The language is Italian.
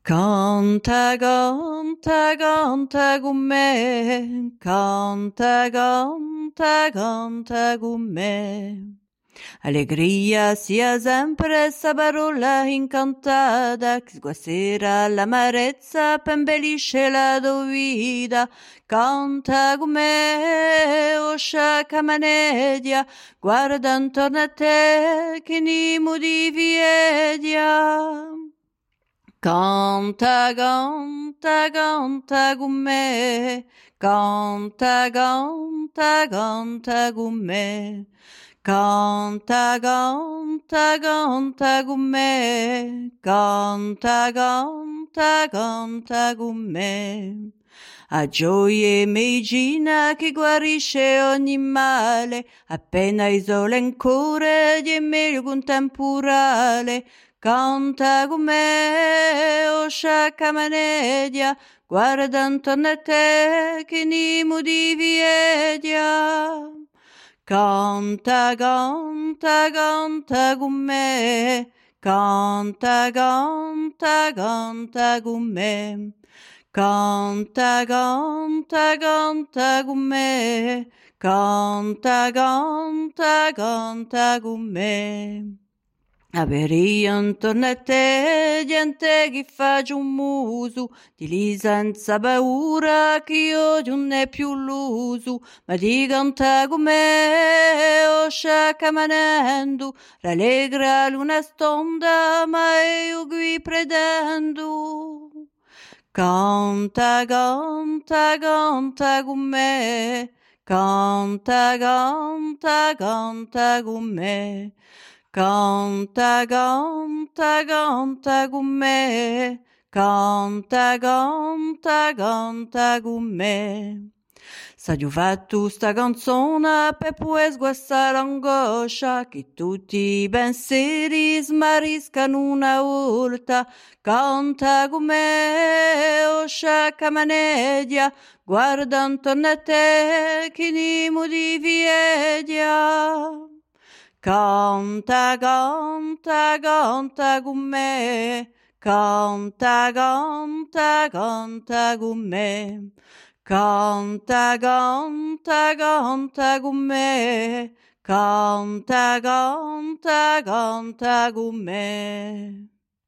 Canta, canta, canta con me, canta, canta, canta con me. Allegria sia sempre essa parola incantata che sguazzera l'amarezza, pembellisce la tua vita. Canta con me, o sciacca manedia, guarda intorno a te che nimo di viedia. Canta, canta, canta con me, canta, canta, canta con me. Canta, canta, canta con me, canta, canta, canta con me. A gioia medicina che guarisce ogni male, appena isola in cuore di meglio con temporale. Canta con me, o sciacca manedia, guarda intorno a te che nimo di viedia. Canta, canta, canta con me, canta, canta, canta con me. Canta, canta, canta con me, canta, canta, canta con me. Averia intorno a te gente che fa un muso di lì senza paura che io non è più l'uso, ma di canta con me o sciacca manendo rallegra l'una stonda ma io qui pretendo. Canta, canta, canta con me, canta, canta, canta con me. Canta, canta, canta con me, canta, canta, canta con me. Sa giù fatto sta canzone per poi sguassare l'angoscia che tutti i pensieri smariscano una volta. Canta con me, o sciacca manedia, guarda intorno a te che nimo di viedia. Canta, canta, canta con me, canta, canta, canta con me. Canta, canta, canta con me, canta, canta, canta con me.